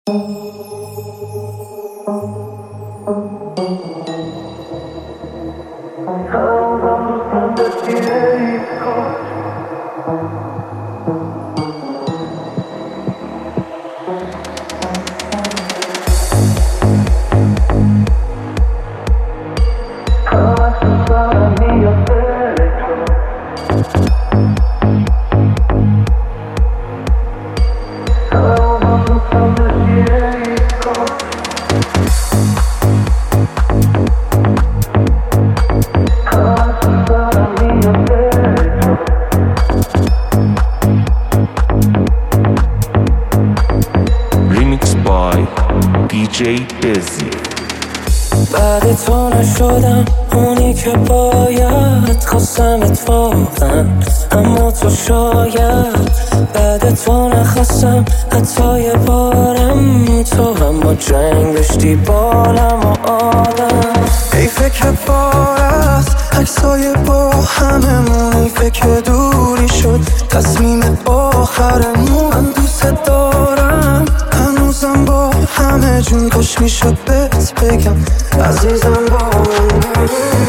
بعد تو نشدم اونی که باید، خواستمت واقعا اما تو شاید. بعد تو نخواستم حتی یه بارم، تو هم با جنگ داشتی بالم و آدم. حیفه که بار است عکسای با هممون، حیفه که دوری شد تصمیم آخرمون. من دوست دارم هنوزم با همه جون، کاش میشد بهت بگم عزیزم با من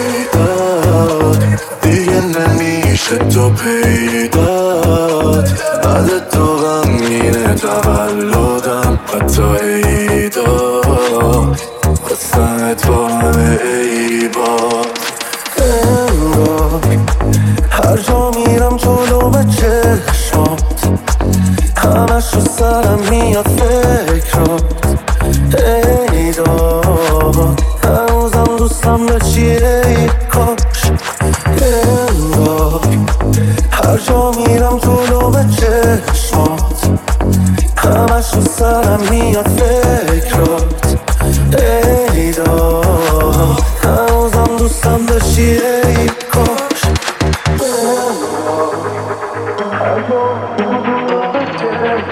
دیگه نمیشه تو پیدات. بعد تو غمگینه تولدم حتی عیدا، خواستمت با همه عیبات. انگار هر جا میرم جلو به چشمات، همش رو سرم میاد فکرات. ای داد هنوزم دوستم داشتی ای کاش. انگار هر جا میرم جلو به چشمات، همش رو سرم میاد فکرات. ای داد هنوزم دوستم داشتی ای کاش. هر جا جلو به چشمات،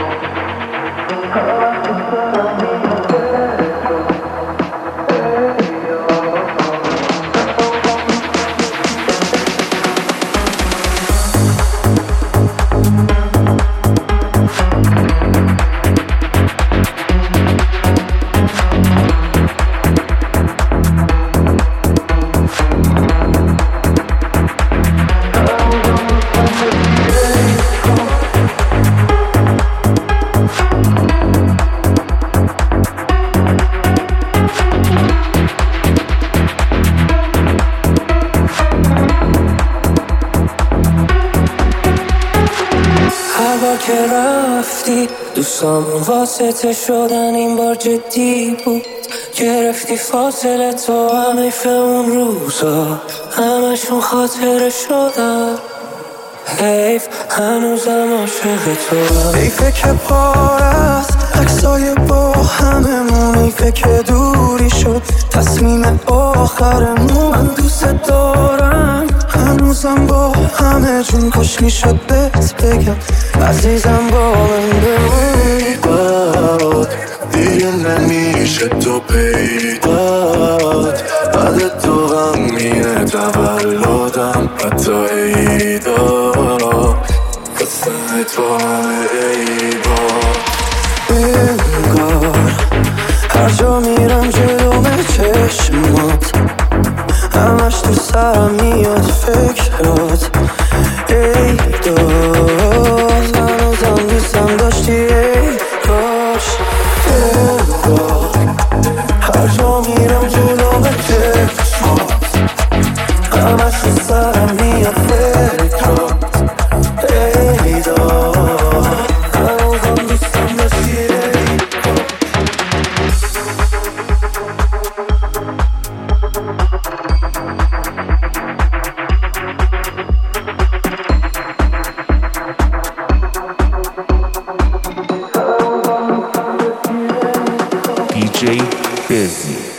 همش رو سرم میاد فکرات. هر بار که رفتی دوستامون واسطه شدن، این بار جدی بود. گرفتی فاصله تو، هم حیف اون روزا همشون خاطره شدن. حیف هنوزم عاشق تو. حیفه که بار است عکسای با هممون، حیفه که دوری شد تصمیم آخرمون. من دوست دارم هنوزم با همه جون، کاش میشد بهت بگم عزیزم با من بمون. دیگه نمیشه تو پیدات. بعد تو غمگینه تولدم حتی عیدا، خواستمت با همه عیبات. انگار هر جا میرم جلو به چشمات، همش تو سرم میاد فکرات. ای داد هنوزم دوستم داشتی ای کاش. انگار هر جا میرم جلو به چشمات، همش تو سرم میاد فکرات. ای داد هنوزم دوستم داشتی ای DJ Busy.